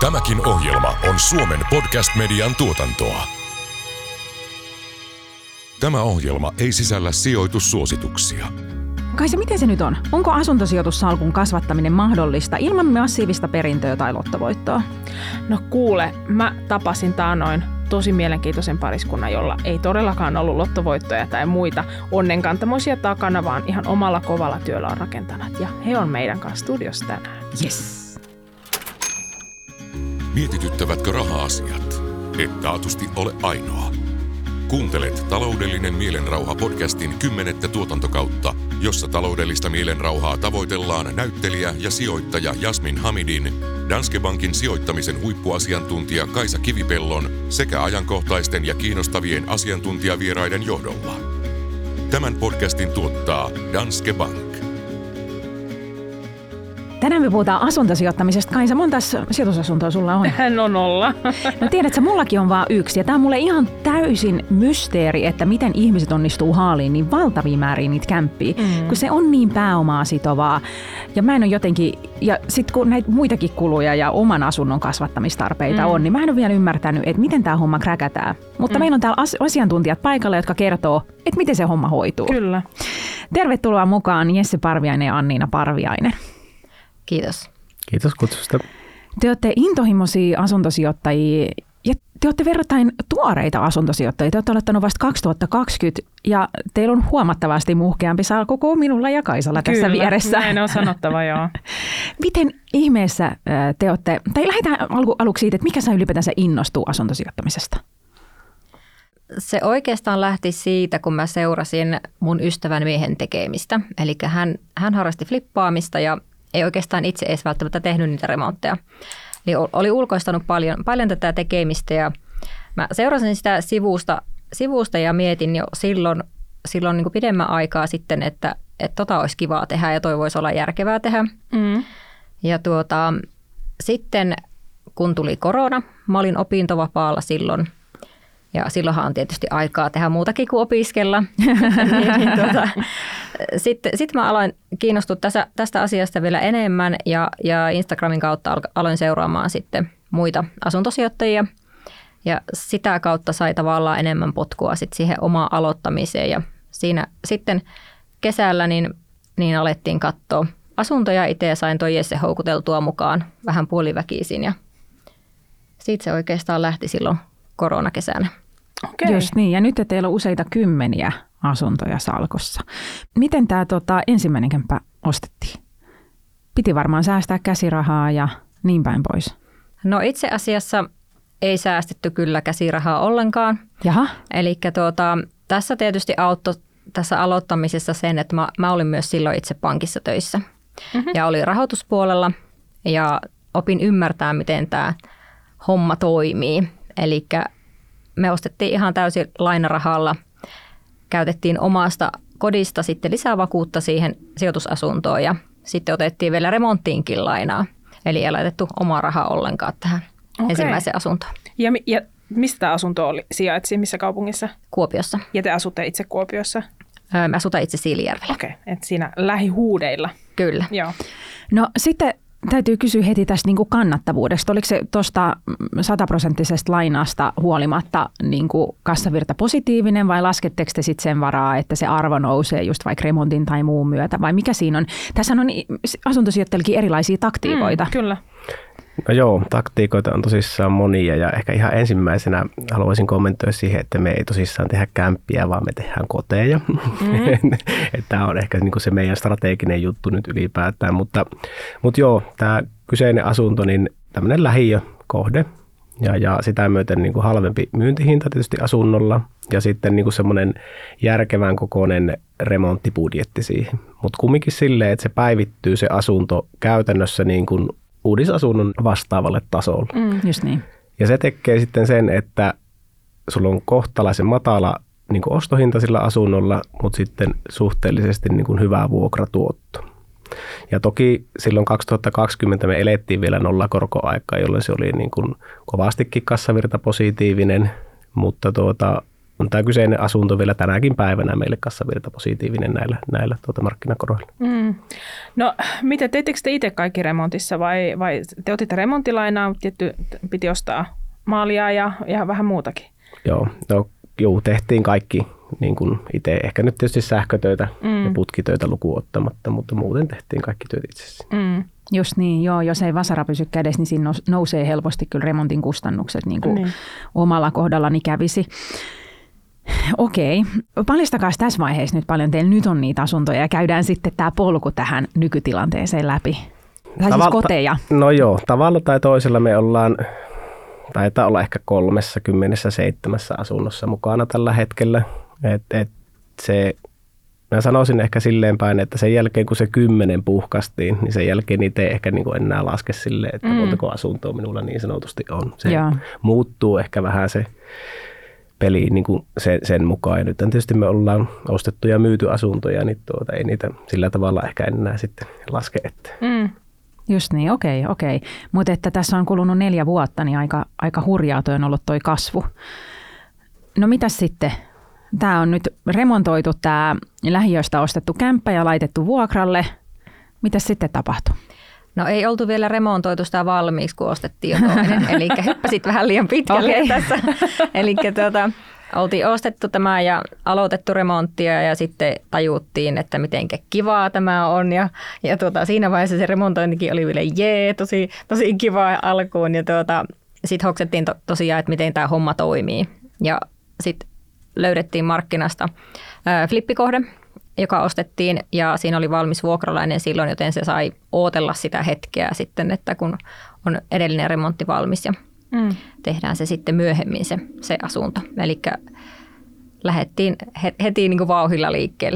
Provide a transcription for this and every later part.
Tämäkin ohjelma on Suomen podcast-median tuotantoa. Tämä ohjelma ei sisällä sijoitussuosituksia. Kaisa, miten se nyt on? Onko asuntosijoitussalkun kasvattaminen mahdollista ilman massiivista perintöä tai lottovoittoa? No kuule, mä tapasin taanoin tosi mielenkiintoisen pariskunnan, jolla ei todellakaan ollut lottovoittoja tai muita onnenkantamoisia takana, vaan ihan omalla kovalla työllä on rakentanut. Ja he on meidän kanssa studiossa tänään. Yes. Mietityttävätkö raha-asiat? Et taatusti ole ainoa. Kuuntelet Taloudellinen mielenrauha podcastin 10. tuotantokautta, jossa taloudellista mielenrauhaa tavoitellaan näyttelijä ja sijoittaja Jasmin Hamidin, Danske Bankin sijoittamisen huippuasiantuntija Kaisa Kivipellon sekä ajankohtaisten ja kiinnostavien asiantuntijavieraiden johdolla. Tämän podcastin tuottaa Danske Bank. Tänään me puhutaan asuntosijoittamisesta. Kaisa, monta sijoitusasuntoa sulla on? Hän on 0. No tiedätkö, mullakin on vaan yksi. Ja tää on mulle ihan täysin mysteeri, että miten ihmiset onnistuu haaliin niin valtavia määriä niitä kämppiä. Kun se on niin pääomaa sitovaa. Ja mä en ole jotenkin, ja sit kun näitä muitakin kuluja ja oman asunnon kasvattamistarpeita on, niin mä en ole vielä ymmärtänyt, että miten tää homma kräkätään. Mutta meillä on täällä asiantuntijat paikalla, jotka kertoo, että miten se homma hoituu. Kyllä. Tervetuloa mukaan Jesse Parviainen ja Anniina Parviainen. Kiitos. Kiitos kutsusta. Te olette intohimoisia asuntosijoittajia ja te olette verrattain tuoreita asuntosijoittajia. Te olette aloittanut vasta 2020 ja teillä on huomattavasti muhkeampi salkku kuin minulla ja Kaisalla tässä vieressä. Näin on sanottava, joo. Miten ihmeessä te olette, tai lähdetään aluksi siitä, että mikä sai ylipäätänsä innostua asuntosijoittamisesta? Se oikeastaan lähti siitä, kun mä seurasin mun ystävän miehen tekemistä. Eli hän harrasti flippaamista ja ei oikeastaan itse edes välttämättä tehnyt niitä remontteja. Eli oli ulkoistanut paljon tätä tekemistä ja mä seurasin sitä sivusta ja mietin jo silloin niin kuin pidemmän aikaa sitten, että tota olisi kivaa tehdä ja toi voisi olla järkevää tehdä. Ja sitten kun tuli korona, mä olin opintovapaalla silloin. Ja silloinhan on tietysti aikaa tehdä muutakin kuin opiskella. Sitten mä aloin kiinnostua tästä asiasta vielä enemmän ja Instagramin kautta aloin seuraamaan sitten muita asuntosijoittajia. Ja sitä kautta sai tavallaan enemmän potkua sitten siihen omaan aloittamiseen. Ja siinä sitten kesällä niin alettiin katsoa asuntoja itse ja sain toi Jesse houkuteltua mukaan vähän puoliväkisin. Ja siitä se oikeastaan lähti silloin koronakesänä. Okay. Just niin, ja nyt teillä on useita kymmeniä asuntoja salkossa. Miten tämä ensimmäinen kämppä ostettiin? Piti varmaan säästää käsirahaa ja niin päin pois. No itse asiassa ei säästetty kyllä käsirahaa ollenkaan. Jaha. Eli tässä tietysti auttoi tässä aloittamisessa sen, että mä olin myös silloin itse pankissa töissä. Ja olin rahoituspuolella ja opin ymmärtää, miten tämä homma toimii. Eli me ostettiin ihan täysin lainarahalla, käytettiin omasta kodista sitten lisävakuutta siihen sijoitusasuntoon ja sitten otettiin vielä remonttiinkin lainaa. Eli ei laitettu omaa rahaa ollenkaan tähän ensimmäiseen asuntoon. Ja mistä tämä asunto sijaitsi, missä kaupungissa? Kuopiossa. Ja te asutte itse Kuopiossa? Mä asutan itse Siilijärvellä. Okei, että siinä lähihuudeilla. Kyllä. Joo. No sitten täytyy kysyä heti tästä niin kuin kannattavuudesta. Oliko se tuosta 100% lainasta huolimatta niin kuin kassavirta positiivinen vai lasketteko te sitten sen varaa, että se arvo nousee just vaikka remontin tai muun myötä vai mikä siinä on? Tässä on asuntosijoittajillakin erilaisia taktiikoita. Kyllä. No joo, taktiikoita on tosissaan monia ja ehkä ihan ensimmäisenä haluaisin kommentoida siihen, että me ei tosissaan tehdä kämppiä, vaan me tehdään koteja. Tämä on ehkä niin kuin se meidän strateginen juttu nyt ylipäätään, mutta joo, tämä kyseinen asunto, niin tämmöinen lähiökohde ja sitä myöten niin kuin halvempi myyntihinta tietysti asunnolla ja sitten niin kuin semmoinen järkevän kokoinen remonttibudjetti siihen. Mutta kumminkin silleen, että se päivittyy se asunto käytännössä niin kuin uudisasunnon vastaavalle tasolle. Just niin. Ja se tekee sitten sen, että sulla on kohtalaisen matala niin kuin ostohinta sillä asunnolla, mutta sitten suhteellisesti niin kuin hyvä vuokratuotto. Ja toki silloin 2020 me elettiin vielä nollakorkoaikaa, jolloin se oli niin kuin kovastikin kassavirta positiivinen, mutta on tämä kyseinen asunto vielä tänäkin päivänä meille kassavirta positiivinen näillä markkinakoroilla. No, miten teittekö te itse kaikki remontissa vai te otitte remonttilainaa, tietty piti ostaa maalia ja vähän muutakin? Joo, tehtiin kaikki niin kuin itse. Ehkä nyt tietysti sähkötöitä ja putkitöitä lukuun ottamatta, mutta muuten tehtiin kaikki työt itsessä. Just niin, joo. Jos ei vasara pysy kädessä, niin siinä nousee helposti kyllä remontin kustannukset, niin kuin omalla kohdallani kävisi. Okei. Paljastakaa tässä vaiheessa nyt paljon teillä nyt on niitä asuntoja ja käydään sitten tämä polku tähän nykytilanteeseen läpi. Tai siis koteja. No joo, tavalla tai toisella me taitaa olla ehkä 37 asunnossa mukana tällä hetkellä. Mä sanoisin ehkä silleen päin, että sen jälkeen kun se 10 puhkastiin, niin sen jälkeen niitä ei ehkä niin kuin enää laske silleen, että montako asuntoa minulla niin sanotusti on. Se muuttuu ehkä vähän se peli niin kuin sen mukaan. Ja nyt tietysti me ollaan ostettu ja myyty asuntoja, niin ei niitä sillä tavalla ehkä enää sitten laske. Just niin, okei. Mutta että tässä on kulunut 4 vuotta, niin aika hurjaa toi on ollut toi kasvu. No mitäs sitten? Tämä on nyt remontoitu tämä lähiöstä ostettu kämppä ja laitettu vuokralle. Mitäs sitten tapahtui? No ei oltu vielä remontoitu sitä valmiiksi, kun ostettiin jo toinen. Eli hyppäsit vähän liian pitkälle tässä. Eli oltiin ostettu tämä ja aloitettu remonttia ja sitten tajuttiin, että mitenkä kivaa tämä on. Ja siinä vaiheessa se remontointikin oli vielä tosi kivaa alkuun. Ja sitten hoksettiin tosiaan, että miten tämä homma toimii. Ja sitten löydettiin markkinasta flippikohde, joka ostettiin ja siinä oli valmis vuokralainen silloin, joten se sai ootella sitä hetkeä sitten, että kun on edellinen remontti valmis ja tehdään se sitten myöhemmin se asunto. Eli lähdettiin heti niin kuin vauhdilla liikkeelle.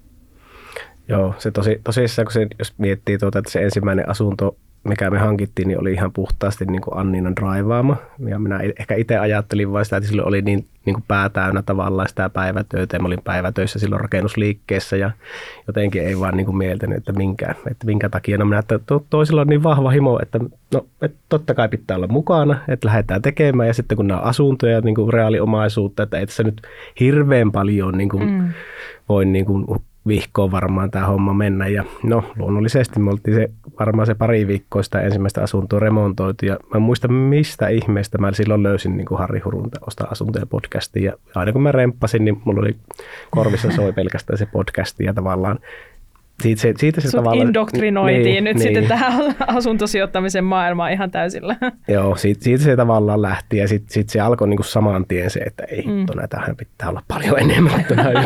Joo, se tosissaan, kun jos miettii että se ensimmäinen asunto, mikä me hankittiin, niin oli ihan puhtaasti niin kuin Anniinan draivaama. Ja minä ehkä itse ajattelin vain sitä, että silloin oli niin kuin pää täynnä tavallaan sitä päivätöitä. Ja mä olin päivätöissä silloin rakennusliikkeessä ja jotenkin ei vaan niin kuin mieltänyt, että minkä takia. No minä, että toisilla on niin vahva himo, että totta kai pitää olla mukana, että lähdetään tekemään. Ja sitten kun nämä on asuntoja, niin kuin reaaliomaisuutta, että ei tässä nyt hirveän paljon niin kuin voi niin kuin vihkoon varmaan tämä homma mennä. Ja no luonnollisesti me oltiin varmaan se pari viikkoa sitä ensimmäistä asuntoa remontoitu. Ja mä en muista mistä ihmeestä mä silloin löysin niin kuin Harri Hurun Osta asuntoja podcastin. Ja aina kun mä remppasin, niin mulla oli korvissa soi pelkästään se podcasti ja tavallaan siitä se tavallaan indoktrinoitiin nyt sitten tähän asuntosijoittamisen maailmaan ihan täysillä. Joo, siitä se tavallaan lähti ja sitten se alkoi niinku saman tien se, että ei, tähän pitää olla paljon enemmän.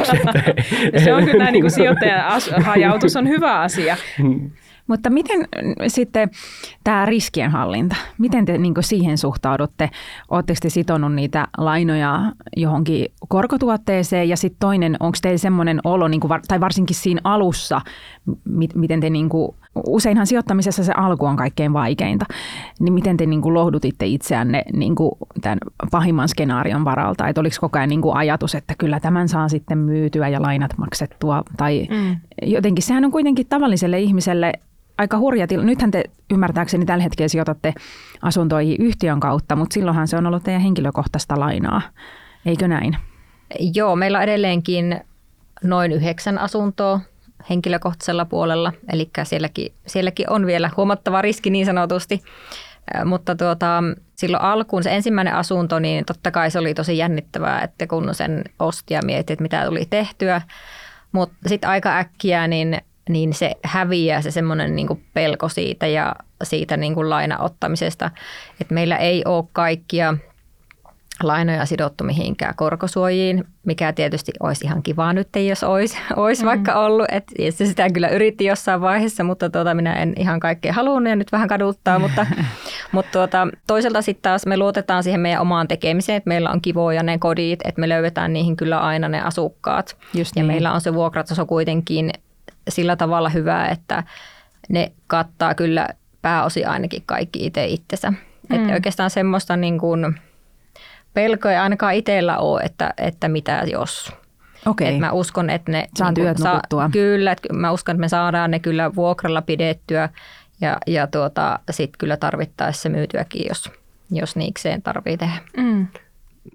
Se on kyllä niin kuin sijoittajan hajautus on hyvä asia. Mutta miten sitten tämä riskienhallinta, miten te niin kuin siihen suhtaudutte? Oletteko te sitonut niitä lainoja johonkin korkotuotteeseen ja sitten toinen, onko teillä semmoinen olo, niin kuin, tai varsinkin siinä alussa, miten te niin kuin, useinhan sijoittamisessa se alku on kaikkein vaikeinta, niin miten te niin kuin lohdutitte itseänne niin kuin tämän pahimman skenaarion varalta, että oliko koko ajan niin kuin ajatus, että kyllä tämän saa sitten myytyä ja lainat maksettua, tai jotenkin sehän on kuitenkin tavalliselle ihmiselle aika hurja tilanne. Nythän te ymmärtääkseni tällä hetkellä sijoitatte asuntoihin yhtiön kautta, mutta silloinhan se on ollut teidän henkilökohtaista lainaa. Eikö näin? Joo, meillä on edelleenkin noin 9 asuntoa henkilökohtaisella puolella, eli sielläkin on vielä huomattava riski niin sanotusti. Mutta silloin alkuun se ensimmäinen asunto, niin totta kai se oli tosi jännittävää, että kun sen osti ja mietti, että mitä tuli tehtyä. Mutta sitten aika äkkiä niin se häviää se semmoinen niin kuin pelko siitä ja siitä niin kuin lainaottamisesta, että meillä ei ole kaikkia lainoja sidottu mihinkään korkosuojiin, mikä tietysti olisi ihan kivaa nyt, jos olisi vaikka ollut. Et sitä kyllä yritti jossain vaiheessa, mutta minä en ihan kaikkea halunnut ja nyt vähän kaduttaa. Mutta toisaalta sitten taas me luotetaan siihen meidän omaan tekemiseen, että meillä on kivoja ne kodit, että me löydetään niihin kyllä aina ne asukkaat. Just niin. Ja meillä on se vuokrataso kuitenkin sillä tavalla hyvä, että ne kattaa kyllä pääosin ainakin kaikki itse itsensä. Että oikeastaan semmoista niin kuin pelkoa ei ainakaan itsellä ole, että mitä jos. Okei. Että mä uskon, että ne saa työt nukuttua. Kyllä, että mä uskon, että me saadaan ne kyllä vuokralla pidettyä ja sitten kyllä tarvittaessa myytyäkin, jos niikseen tarvitsee tehdä.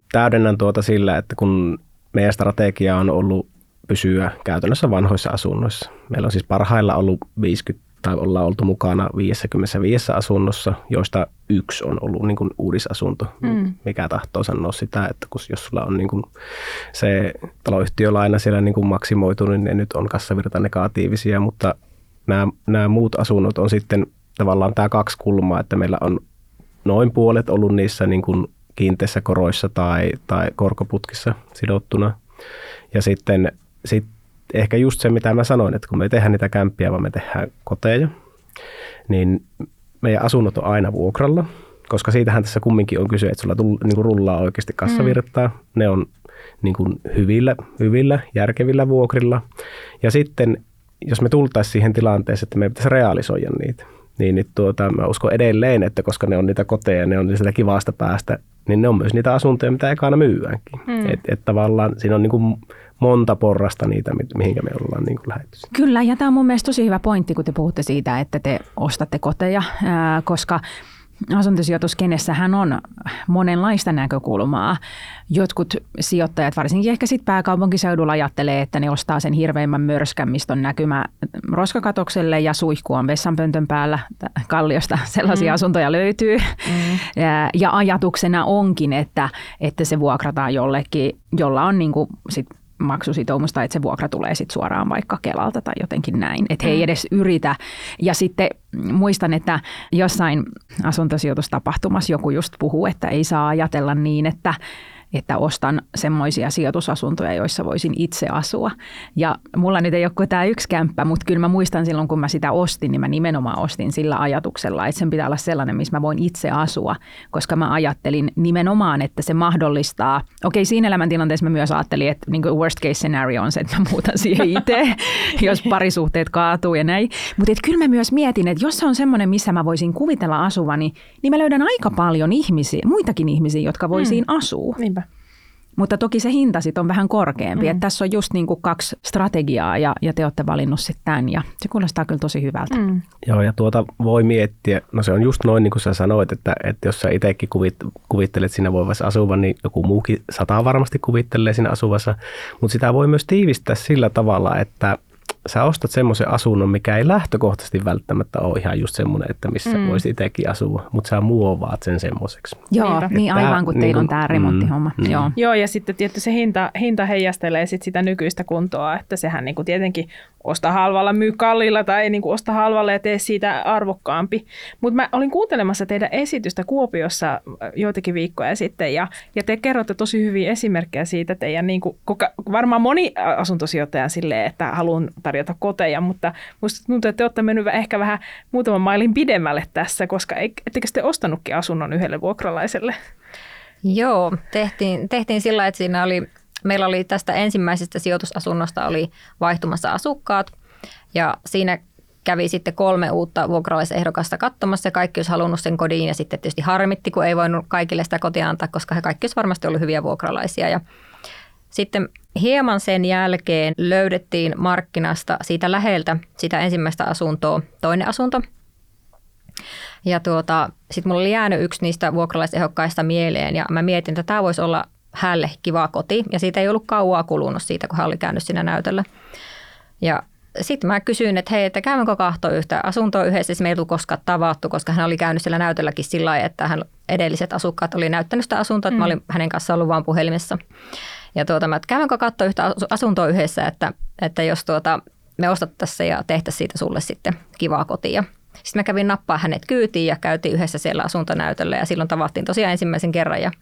täydennän sillä, että kun meidän strategia on ollut pysyä käytännössä vanhoissa asunnoissa. Meillä on siis parhailla ollut 50 tai ollaan oltu mukana 55 asunnossa, joista yksi on ollut niin kuin uudisasunto, mikä tahtoo sanoa sitä, että jos sulla on niin kuin se taloyhtiölaina siellä niin kuin maksimoitu, niin ne nyt on kassavirta negatiivisia, mutta nämä muut asunnot on sitten tavallaan tämä kaksi kulmaa, että meillä on noin puolet ollut niissä niin kuin kiinteissä koroissa tai korkoputkissa sidottuna. Ja sitten ehkä just se, mitä mä sanoin, että kun me tehdään niitä kämppiä, vaan me tehdään koteja, niin meidän asunnot on aina vuokralla, koska siitähän tässä kumminkin on kyse, että sulla niin kuin rullaa oikeasti kassavirtaa. Ne on niin kuin hyvillä, järkevillä vuokrilla. Ja sitten, jos me tultaisiin siihen tilanteeseen, että me pitäisi realisoida niitä, niin mä uskon edelleen, että koska ne on niitä koteja, ne on sitä kivasta päästä, niin ne on myös niitä asuntoja, mitä ekana myydäänkin. Että tavallaan siinä on niin kuin monta porrasta niitä, mihinkä me ollaan niin kuin lähdetty. Kyllä, ja tämä on mun mielestä tosi hyvä pointti, kun te puhutte siitä, että te ostatte koteja, koska asuntosijoituskenessähän on monenlaista näkökulmaa. Jotkut sijoittajat, varsinkin ehkä sitten pääkaupunkiseudulla, ajattelee, että ne ostaa sen hirveimmän mörskän, mistä on näkymä roskakatokselle ja suihku on vessanpöntön päällä. Kalliosta sellaisia asuntoja löytyy. Ja ajatuksena onkin, että se vuokrataan jollekin, jolla on niinku sit maksusitoumus tai että se vuokra tulee sit suoraan vaikka Kelalta tai jotenkin näin. Että he ei edes yritä. Ja sitten muistan, että jossain asuntosijoitustapahtumassa joku just puhuu, että ei saa ajatella niin, että ostan semmoisia sijoitusasuntoja, joissa voisin itse asua. Ja mulla nyt ei ole kuin tämä yksi kämppä, mutta kyllä mä muistan silloin, kun mä sitä ostin, niin mä nimenomaan ostin sillä ajatuksella, että sen pitää olla sellainen, missä mä voin itse asua, koska mä ajattelin nimenomaan, että se mahdollistaa. Okei, siinä elämäntilanteessa mä myös ajattelin, että niin kuin worst case scenario on se, että mä muutan siihen itse, jos parisuhteet kaatuu ja näin. Mutta kyllä mä myös mietin, että jos se on semmoinen, missä mä voisin kuvitella asuvani, niin mä löydän aika paljon ihmisiä, muitakin ihmisiä, jotka voisiin asua. Niinpä. Mutta toki se hinta sitten on vähän korkeampi. Että tässä on just niin kuin kaksi strategiaa ja te olette valinnut sitten tämän ja se kuulostaa kyllä tosi hyvältä. Joo, ja voi miettiä, no se on just noin niin kuin sä sanoit, että jos sä itsekin kuvittelet siinä voivassa asuva, niin joku muukin 100 varmasti kuvittelee siinä asuvassa. Mutta sitä voi myös tiivistää sillä tavalla, että sä ostat semmoisen asunnon, mikä ei lähtökohtaisesti välttämättä ole ihan just semmoinen, että missä voisi itsekin asua, mutta sä muovaat sen semmoiseksi. Joo, niin aivan kun teillä on tämä remonttihomma. Joo, ja sitten tietysti se hinta heijastelee sit sitä nykyistä kuntoa, että sehän niinku tietenkin osta halvalla, myy kalliilla tai niinku osta halvalla ja tee siitä arvokkaampi. Mutta mä olin kuuntelemassa teidän esitystä Kuopiossa joitakin viikkoja sitten ja te kerrotte tosi hyviä esimerkkejä siitä teidän, niinku, varmaan moni asuntosijoittaja silleen, että haluan tarjota koteja, mutta musta tuntuu, että te olette mennyt ehkä vähän muutaman mailin pidemmälle tässä, koska ettekö te ostanutkin asunnon yhdelle vuokralaiselle? Joo, tehtiin sillä, että meillä oli tästä ensimmäisestä sijoitusasunnosta oli vaihtumassa asukkaat ja siinä kävi sitten 3 uutta vuokralaisehdokasta katsomassa ja kaikki olisi halunnut sen kodin ja sitten tietysti harmitti, kun ei voinut kaikille sitä kotia antaa, koska he kaikki olisi varmasti ollut hyviä vuokralaisia ja sitten hieman sen jälkeen löydettiin markkinasta siitä läheltä sitä ensimmäistä asuntoa, toinen asunto. Ja sitten mulla oli jäänyt yksi niistä vuokralaisehdokkaista mieleen ja mä mietin, että tämä voisi olla hänelle kiva koti. Ja siitä ei ollut kauaa kulunut siitä, kun hän oli käynyt siinä näytöllä. Ja sitten mä kysyin, että hei, että käymänkö katsoa yhtä asuntoa yhdessä. Me ei tullut koskaan tavattu, koska hän oli käynyt siellä näytölläkin sillä lailla, että edelliset asukkaat oli näyttänyt sitä asuntoa, että mä olin hänen kanssaan ollut vaan puhelimessa. Ja että käymänkö katsoa yhtä asuntoa yhdessä, että jos me ostettaisiin ja tehtäisiin siitä sulle sitten kivaa kotia. Sitten mä kävin nappaa hänet kyytiin ja käytiin yhdessä siellä asuntonäytöllä ja silloin tavattiin tosiaan ensimmäisen kerran. Ja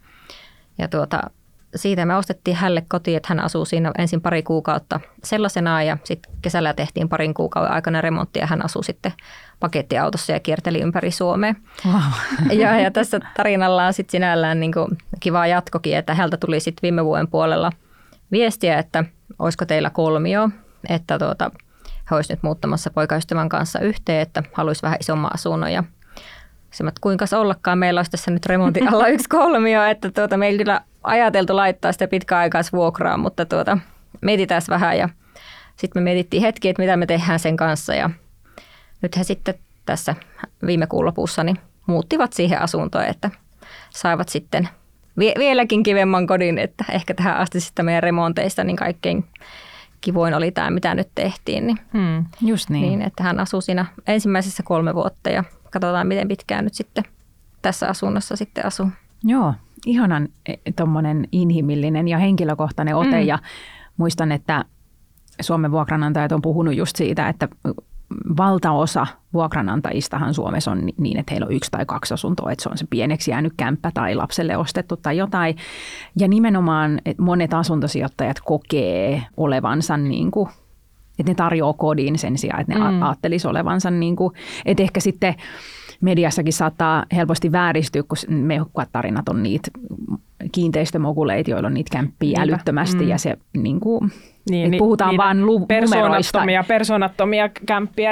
siitä me ostettiin hänelle kotiin, että hän asuu siinä ensin pari kuukautta sellaisenaan ja sitten kesällä tehtiin parin kuukauden aikana remonttia ja hän asui sitten pakettiautossa ja kierteli ympäri Suomea. Wow. Ja tässä tarinalla on sitten sinällään niin kuin kiva jatkokin, että häneltä tuli sitten viime vuoden puolella viestiä, että olisiko teillä kolmio, että he olisivat nyt muuttamassa poikaystävän kanssa yhteen, että haluaisi vähän isomman asunnon ja kuinka se ollakaan, meillä olisi tässä nyt remontin alla 1 kolmio, että meillä kyllä ajateltu laittaa sitä pitkäaikaisvuokraa, mutta mietitään vähän ja sitten me mietittiin hetki, että mitä me tehdään sen kanssa ja nyt he sitten tässä viime kuun lopussa niin muuttivat siihen asuntoon, että saivat sitten vieläkin kivemman kodin, että ehkä tähän asti sitten meidän remonteista niin kaikkein kivoin oli tämä, mitä nyt tehtiin. Niin, just niin. Että hän asui siinä ensimmäisessä 3 vuotta ja katsotaan, miten pitkään nyt sitten tässä asunnossa sitten asuu. Joo, ihanan tommonen inhimillinen ja henkilökohtainen ote ja muistan, että Suomen vuokranantajat on puhunut just siitä, että valtaosa vuokranantajistahan Suomessa on niin, että heillä on 1 tai 2 asuntoa, että se on se pieneksi jäänyt kämppä tai lapselle ostettu tai jotain. Ja nimenomaan että monet asuntosijoittajat kokee olevansa niin kuin, että ne tarjoaa kodin sen sijaan, että ne ajattelisi olevansa niin kuin, että ehkä sitten mediassakin saattaa helposti vääristyä, kun mehukatarinat on niitä kiinteistömoguleita, joilla on niitä kämppiä älyttömästi ja se niin kuin, niin, puhutaan vaan numeroista. Persoonattomia kämppiä.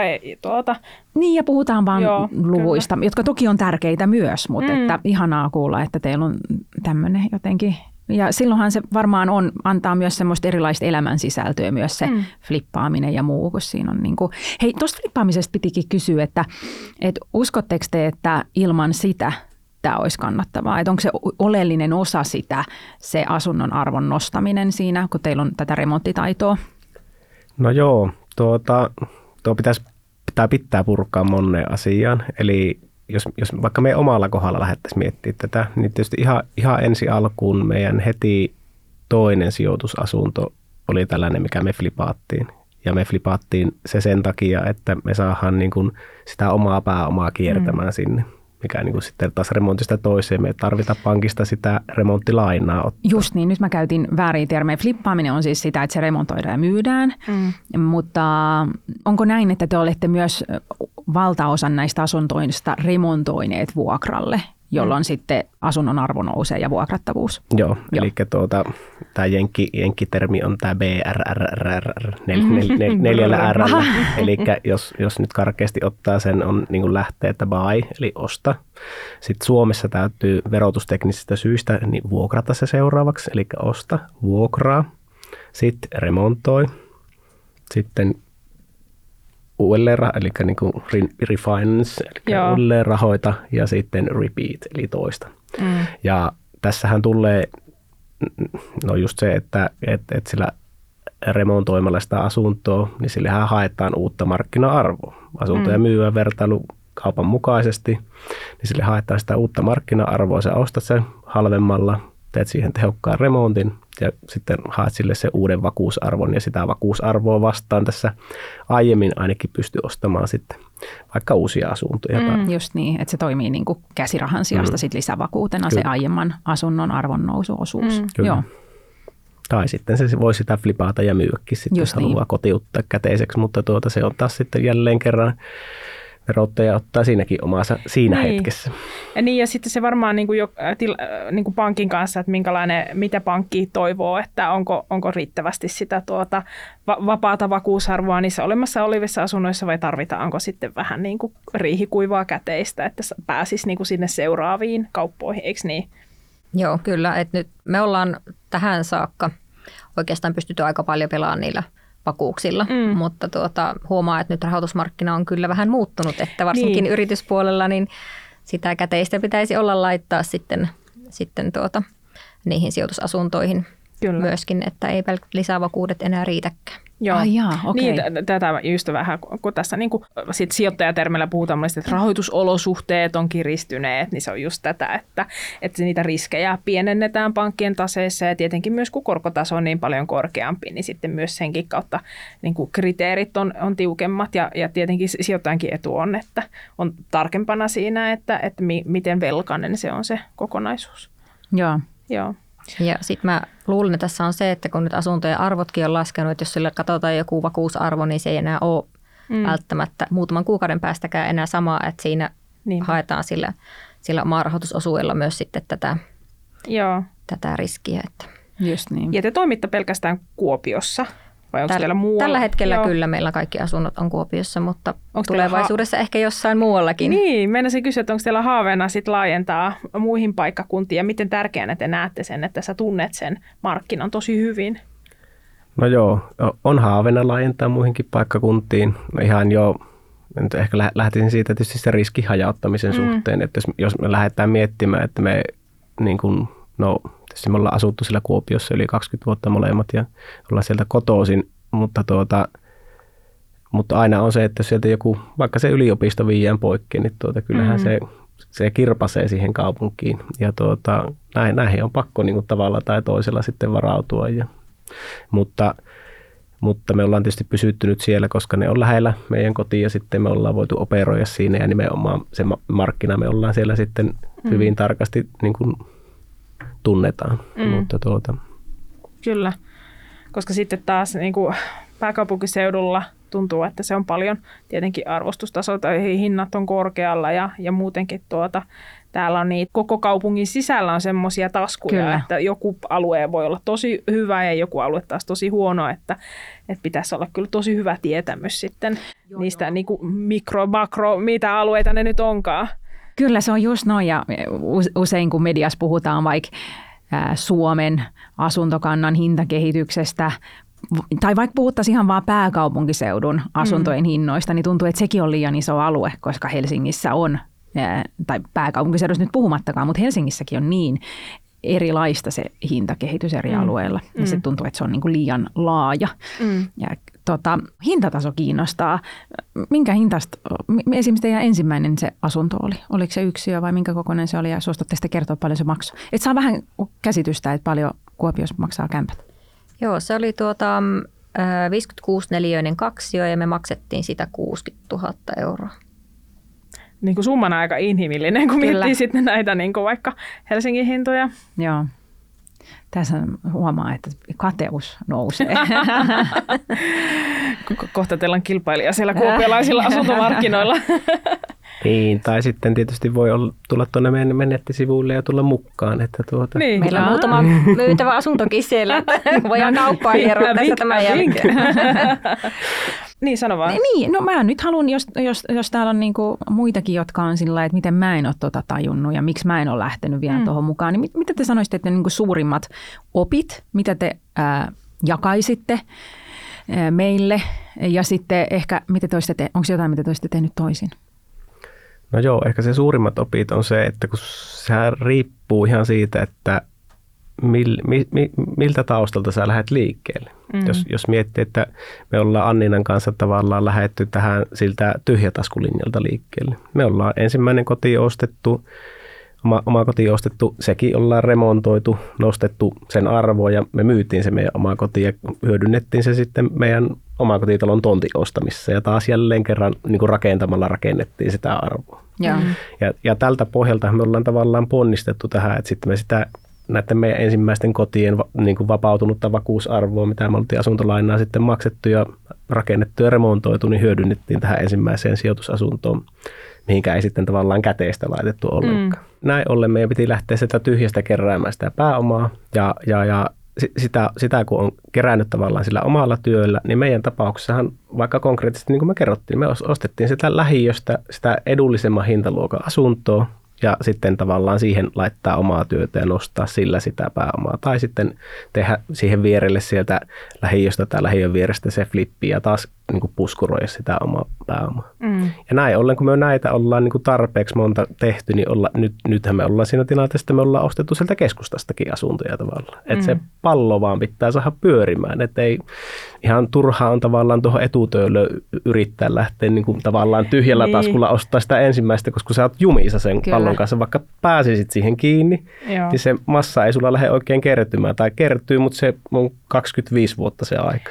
Niin ja puhutaan vaan luvuista, jotka toki on tärkeitä myös, mutta että ihanaa kuulla, että teillä on tämmöinen jotenkin. Ja silloinhan se varmaan antaa myös semmoista erilaista elämän sisältöä, myös se flippaaminen ja muu, kun siinä on niin kuin. Hei, tuosta flippaamisesta pitikin kysyä, että uskotteko te, että ilman sitä tämä olisi kannattavaa? Että onko se oleellinen osa sitä, se asunnon arvon nostaminen siinä, kun teillä on tätä remonttitaitoa? No joo, tuo pitää purkaa moneen asiaan. Eli jos vaikka meidän omalla kohdalla lähdettäisiin miettimään tätä, niin tietysti ihan ensi alkuun meidän heti toinen sijoitusasunto oli tällainen, mikä me flipaattiin. Ja me flipaattiin se sen takia, että me saadaan niin kuin sitä omaa pääomaa kiertämään sinne, mikä niin kuin sitten taas remontista toiseen. Me ei tarvita pankista sitä remonttilainaa ottaa. Just niin, nyt mä käytin väärin termejä. Flippaaminen on siis sitä, että se remontoidaan ja myydään, mutta onko näin, että te olette myös valtaosan näistä asuntoista remontoineet vuokralle, jolloin sitten asunnon arvo nousee ja vuokrattavuus? Joo. Eli tämä jenkkitermi on tämä BRRR, 4 R. Eli jos nyt karkeasti ottaa sen, on niin kuin lähtee, että buy, eli osta. Sitten Suomessa täytyy verotusteknisistä syistä niin vuokrata se seuraavaksi, eli osta, vuokraa, sitten remontoi, sitten uudelleen, eli niin kuin refinance, eli uudelleen rahoita, ja sitten repeat, eli toista. Ja tässähän tulee just se, että sillä remontoimalla sitä asuntoa, niin sillehän haetaan uutta markkina-arvoa. Asuntoja myyvän vertailukaupan mukaisesti, niin sille haetaan sitä uutta markkina-arvoa. Sä ostat sen halvemmalla, teet siihen tehokkaan remontin ja sitten haet sille se uuden vakuusarvon ja sitä vakuusarvoa vastaan tässä aiemmin ainakin pysty ostamaan sitten vaikka uusia asuntoja. Just niin, että se toimii niin kuin käsirahan sijasta sit lisävakuutena se aiemman asunnon arvon nousuosuus. Joo. Tai sitten se voi sitä flipaata ja myyäkin sitten, jos haluaa kotiuttaa käteiseksi, mutta se on taas sitten jälleen kerran verottaja ottaa siinäkin omansa siinä hetkessä. Ja sitten se varmaan niin kuin pankin kanssa, että mitä pankki toivoo, että onko riittävästi sitä vapaata vakuusarvoa niissä olemassa olevissa asunnoissa vai tarvitaanko sitten vähän niin kuin riihikuivaa käteistä, että pääsisi niin kuin sinne seuraaviin kauppoihin, eikö niin? Joo, kyllä. Että nyt me ollaan tähän saakka oikeastaan pystytty aika paljon pelaamaan niillä vakuuksilla, mutta huomaa, että nyt rahoitusmarkkina on kyllä vähän muuttunut, että varsinkin yrityspuolella niin sitä käteistä pitäisi olla laittaa sitten niihin sijoitusasuntoihin myöskin, että ei pelkät lisävakuudet enää riitäkään. Joo. Niin, tätä just vähän, kun tässä niin kuin sit sijoittajatermillä puhutaan, että rahoitusolosuhteet on kiristyneet, niin se on just tätä, että niitä riskejä pienennetään pankkien taseissa ja tietenkin myös kun korkotaso on niin paljon korkeampi, niin sitten myös senkin kautta niin kuin kriteerit on tiukemmat ja tietenkin sijoittajankin etu on, että on tarkempana siinä, että miten velkainen se on se kokonaisuus. Joo. Ja sitten mä luulen, että tässä on se, että kun nyt asuntojen arvotkin on laskenut, että jos sillä katsotaan joku vakuusarvo, niin se ei enää ole välttämättä muutaman kuukauden päästäkään enää samaa, että siinä haetaan sillä omarahoitusosuudella myös sitten tätä riskiä. Että. Just niin. Ja te toimitte pelkästään Kuopiossa? Vai onko teillä muualla? Tällä hetkellä kyllä meillä kaikki asunnot on Kuopiossa, mutta onko tulevaisuudessa ehkä jossain muuallakin. Niin, meinasin kysyä, että onko teillä haaveena sit laajentaa muihin paikkakuntiin ja miten tärkeänä te näette sen, että sä tunnet sen markkinan tosi hyvin? No joo, on haaveena laajentaa muihinkin paikkakuntiin. Ihan jo, nyt ehkä lähtisin siitä tietysti se riskihajauttamisen suhteen, että jos me lähdetään miettimään, että me niin kuin no tietysti me ollaan asuttu siellä Kuopiossa yli 20 vuotta molemmat ja ollaan sieltä kotoisin, mutta aina on se, että jos sieltä joku, vaikka se yliopisto viiään poikki, niin kyllähän se kirpasee siihen kaupunkiin. Ja näihin on pakko niin kuin tavalla tai toisella sitten varautua. Mutta me ollaan tietysti pysyttynyt siellä, koska ne on lähellä meidän kotiin ja sitten me ollaan voitu operoida siinä ja nimenomaan se markkina me ollaan siellä sitten hyvin tarkasti niin kuin tunnetaan. Mutta Kyllä, koska sitten taas niin kuin pääkaupunkiseudulla tuntuu, että se on paljon tietenkin arvostustaso tai hinnat on korkealla ja muutenkin täällä on niitä, koko kaupungin sisällä on semmoisia taskuja, Kyllä. että joku alue voi olla tosi hyvä ja joku alue taas tosi huono, että pitäisi olla kyllä tosi hyvä tietämys sitten niistä niin kuin makro, mitä alueita ne nyt onkaan. Kyllä se on just noin ja usein kun mediassa puhutaan vaikka Suomen asuntokannan hintakehityksestä, tai vaikka puhuttaisiin ihan vaan pääkaupunkiseudun asuntojen hinnoista, niin tuntuu, että sekin on liian iso alue, koska Helsingissä on, tai pääkaupunkiseudussa nyt puhumattakaan, mutta Helsingissäkin on niin erilaista se hintakehitys eri alueilla. Ja se tuntuu, että se on niin kuin liian laaja. Ja hintataso kiinnostaa. Minkä hintasta, esimerkiksi teidän ensimmäinen se asunto oli? Oliko se yksiö vai minkä kokoinen se oli? Ja suostutte sitten kertoa, paljon se maksoi. Et saa vähän käsitystä, että paljon Kuopiossa maksaa kämpät. Joo, se oli 56-neliöinen kaksio ja me maksettiin sitä 60 000 euroa. Niin kuin summana aika inhimillinen, kun miettii sitten näitä niin kuin vaikka Helsingin hintoja. Joo. Tässä huomaa, että kateus nousee. Kohta teillä on kilpailija siellä kuopiolaisilla asuntomarkkinoilla. Niin, tai sitten tietysti voi tulla tuonne meidän nettisivuille ja tulla mukaan. Että Niin. Meillä on muutama myytävä asuntokin siellä, että voidaan kauppailla tässä tämän jälkeen. Niin, sano vaan. Niin, no mä nyt haluan, jos täällä on niinku muitakin, jotka on sillä lailla, että miten mä en ole tajunnut ja miksi mä en ole lähtenyt vielä tuohon mukaan, niin mitä te sanoisitte, että ne niinku suurimmat opit, mitä te jakaisitte meille ja sitten ehkä, onko jotain, mitä te olisitte tehnyt toisin? No joo, ehkä se suurimmat opit on se, että kun sehän riippuu ihan siitä, että miltä taustalta sä lähdet liikkeelle. Jos miettii, että me ollaan Anninan kanssa tavallaan lähdetty tähän siltä tyhjätaskulinjalta liikkeelle. Me ollaan ensimmäinen koti ostettu, oma koti ostettu, sekin ollaan remontoitu, nostettu sen arvoa ja me myytiin se meidän oma koti ja hyödynnettiin se sitten meidän omakotitalon tontin ostamissa ja taas jälleen kerran niin kuin rakentamalla rakennettiin sitä arvoa. Ja tältä pohjalta me ollaan tavallaan ponnistettu tähän, että sitten me sitä näiden meidän ensimmäisten kotien niin kuin vapautunutta vakuusarvoa, mitä me oltiin asuntolainaa sitten maksettu ja rakennettu ja remontoitu, niin hyödynnettiin tähän ensimmäiseen sijoitusasuntoon, mihinkä ei sitten tavallaan käteistä laitettu ollenkaan. Näin ollen meidän piti lähteä sitä tyhjästä keräämään sitä pääomaa ja sitä kun on kerännyt tavallaan sillä omalla työllä, niin meidän tapauksessahan vaikka konkreettisesti, niin kuin me kerrottiin, me ostettiin sitä lähiöstä sitä edullisemman hintaluokan asuntoa ja sitten tavallaan siihen laittaa omaa työtä ja nostaa sillä sitä pääomaa. Tai sitten tehdä siihen vierelle sieltä lähiöstä tai lähiön vierestä se flippi ja taas niin kuin puskuroida sitä omaa pääomaa. Ja näin ollen, kun me näitä ollaan niin kuin tarpeeksi monta tehty, niin nythän me ollaan siinä tilanteessa, että me ollaan ostettu sieltä keskustastakin asuntoja tavallaan. Että se pallo vaan pitää saada pyörimään. Että ei ihan turhaa on tavallaan tuohon etutöölöön yrittää lähteä niin kuin tavallaan tyhjällä taskulla ostaa sitä ensimmäistä, koska sä oot jumissa sen pallon kanssa, vaikka pääsisit siihen kiinni, niin se massa ei sulla lähde oikein kertymään. Tai kertyy, mutta se on 25 vuotta se aika.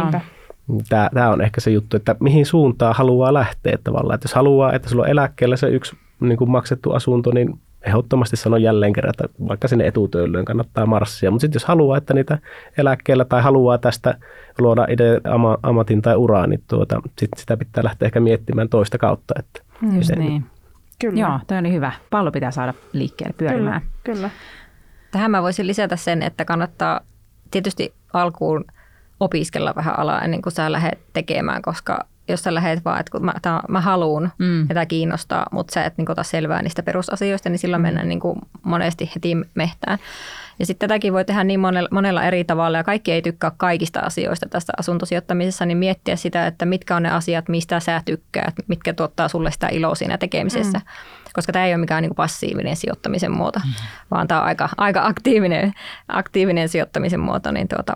Tämä on ehkä se juttu, että mihin suuntaan haluaa lähteä tavallaan. Että jos haluaa, että sulla on eläkkeellä se yksi niin kuin maksettu asunto, niin ehdottomasti sanon jälleen kerran, että vaikka sinne etutöölöön kannattaa marssia. Mutta sitten jos haluaa, että niitä eläkkeellä tai haluaa tästä luoda ammatin tai uraa, niin sit sitä pitää lähteä ehkä miettimään toista kautta. Että just niin. Kyllä. Joo, toi oli hyvä. Pallo pitää saada liikkeelle pyörimään. Kyllä. Tähän mä voisin lisätä sen, että kannattaa tietysti alkuun opiskella vähän alaa ennen kuin sä lähdet tekemään, koska jos sä lähdet vaan, että kun mä haluun ja tämä kiinnostaa, mutta sä et niin ota selvää niistä perusasioista, niin silloin mennään niin kuin monesti heti mehtään. Ja sitten tätäkin voi tehdä niin monella eri tavalla ja kaikki ei tykkää kaikista asioista tässä asuntosijoittamisessa, niin miettiä sitä, että mitkä on ne asiat, mistä sä tykkäät, mitkä tuottaa sulle sitä iloa siinä tekemisessä. koska tämä ei ole mikään niin kuin passiivinen sijoittamisen muoto, vaan tämä on aika aktiivinen sijoittamisen muoto,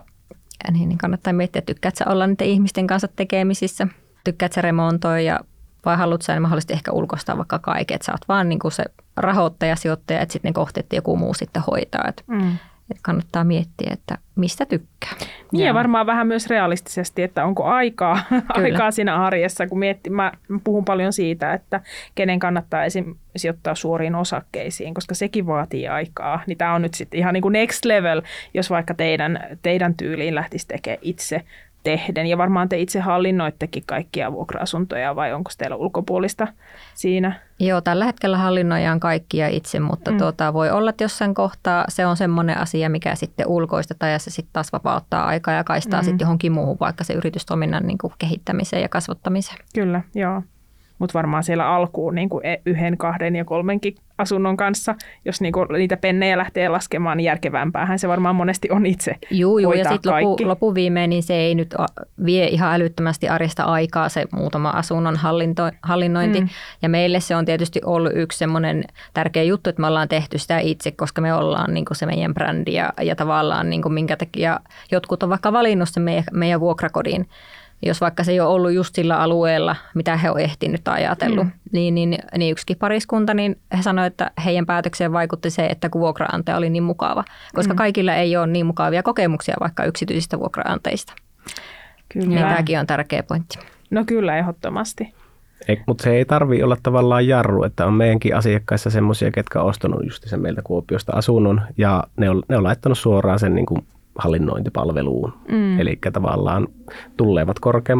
niin kannattaa miettiä, että tykkäät sä olla niiden ihmisten kanssa tekemisissä, tykkäät sä remontoida vai haluat sä mahdollisesti ehkä ulkoistaa vaikka kaiken, että sä oot vaan niin kuin se rahoittaja, sijoittaja, että sitten ne kohteet joku muu sitten hoitaa. Että kannattaa miettiä, että mistä tykkää. Niin ja varmaan vähän myös realistisesti, että onko aikaa siinä arjessa, kun mä puhun paljon siitä, että kenen kannattaa esim. Sijoittaa suoriin osakkeisiin, koska sekin vaatii aikaa. Niin tämä on nyt sitten ihan niin kuin next level, jos vaikka teidän tyyliin lähtisi tekemään itse tehden. Ja varmaan te itse hallinnoittekin kaikkia vuokra-asuntoja vai onko teillä ulkopuolista siinä? Joo, tällä hetkellä hallinnoidaan kaikkia itse, mutta voi olla, että jossain kohtaa se on semmoinen asia, mikä sitten ulkoistetaan ja se sitten taas vapauttaa aikaa ja kaistaa sitten johonkin muuhun, vaikka se yritystoiminnan niin kuin kehittämiseen ja kasvattamiseen. Kyllä, joo. Mutta varmaan siellä alkuun niin kuin 1, 2 ja 3 asunnon kanssa, jos niin kuin niitä pennejä lähtee laskemaan, niin järkevämpäähän se varmaan monesti on itse Joo, ja sitten lopuviimein niin se ei nyt vie ihan älyttömästi arjesta aikaa se muutama asunnon hallinnointi. Ja meille se on tietysti ollut yksi semmoinen tärkeä juttu, että me ollaan tehty sitä itse, koska me ollaan niin kuin se meidän brändi ja tavallaan niin kuin minkä takia jotkut on vaikka valinnut sen meidän vuokrakodin. Jos vaikka se ei ole ollut just sillä alueella, mitä he on ehtinyt tai ajatellut, niin yksikin pariskunta, niin he sanoivat, että heidän päätökseen vaikutti se, että kun vuokraantaja oli niin mukava. Koska kaikilla ei ole niin mukavia kokemuksia vaikka yksityisistä vuokraantajista. Kyllä. Niin tämäkin on tärkeä pointti. No kyllä, ehdottomasti. Mutta se ei tarvitse olla tavallaan jarru, että on meidänkin asiakkaissa semmoisia, ketkä on ostanut just sen meiltä Kuopiosta asunnon ja ne on laittanut suoraan sen niin kuin hallinnointipalveluun. Eli tavallaan tulevat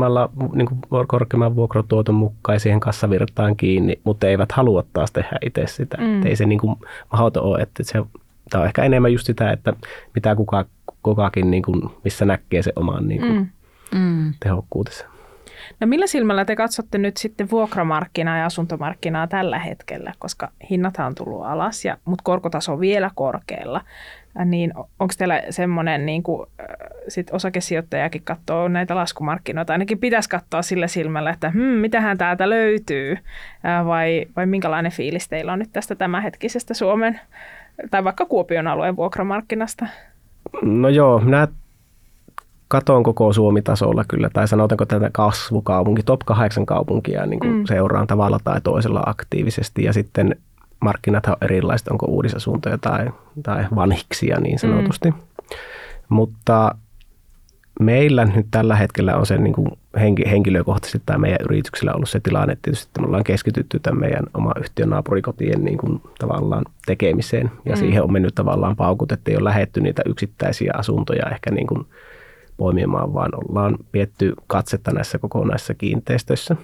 korkeamman vuokratuoton mukaan siihen kassavirtaan kiinni, mutta eivät halua taas tehdä itse sitä. Ei se niin kuin mahdoton ole, että tämä on ehkä enemmän just sitä, että mitä kukakin niin kuin, missä näkee se oman niin kuin, tehokkuutensa. No millä silmällä te katsotte nyt sitten vuokramarkkinaa ja asuntomarkkinaa tällä hetkellä, koska hinnathan on tullut alas, mutta korkotaso on vielä korkealla. Niin onko teillä semmoinen, niin kuin sit osakesijoittajakin katsoo näitä laskumarkkinoita, ainakin pitäisi katsoa sillä silmällä, että mitähän täältä löytyy, vai minkälainen fiilis teillä on nyt tästä tämänhetkisestä Suomen tai vaikka Kuopion alueen vuokramarkkinasta? No joo, minä katon koko Suomi-tasolla kyllä, tai sanotaanko tätä kasvukaupunki, top 8 kaupunkia niin kuin seuraan tavalla tai toisella aktiivisesti, ja sitten markkinat on erilaiset, onko uudisasuntoja tai vanhiksia niin sanotusti. Mutta meillä nyt tällä hetkellä on se niin kuin henkilökohtaisesti tai meidän yrityksellä ollut se tilanne, että tietysti me ollaan keskitytty tämän meidän oma yhtiön naapurikotien niin kuin tavallaan tekemiseen, ja siihen on mennyt tavallaan paukut, että ei ole lähdetty niitä yksittäisiä asuntoja ehkä niin kuin poimimaan, vaan ollaan vietty katsetta näissä kokonaisissa kiinteistöissä.